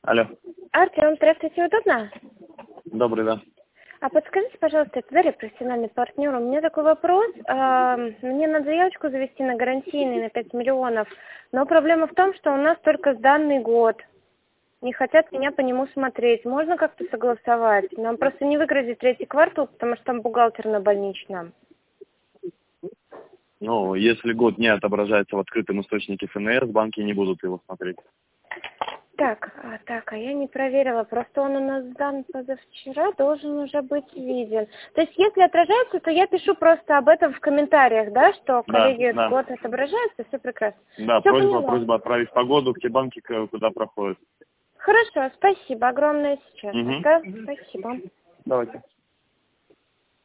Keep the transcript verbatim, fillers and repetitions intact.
Алло. Артем, здравствуйте, удобно? Добрый, да. А подскажите, пожалуйста, это Дарья, профессиональный партнер. У меня такой вопрос. А, Мне надо заявочку завести на гарантийный на пять миллионов, но проблема в том, что у нас только сданный год. Не хотят меня по нему смотреть. Можно как-то согласовать? Нам просто не выгрузить третий квартал, потому что там бухгалтер на больничном. Ну, если год не отображается в открытом источнике эф эн эс, банки не будут его смотреть. Так, а, так, а я не проверила. Просто он у нас сдан позавчера, должен уже быть виден. То есть, если отражается, то я пишу просто об этом в комментариях, да, что, Да, коллеги, да. год отображается, все прекрасно. Да, Все просьба, поняла. просьба отправить погоду в те банки, к- куда проходит. Хорошо, спасибо огромное сейчас. Угу. Да, спасибо. Давайте.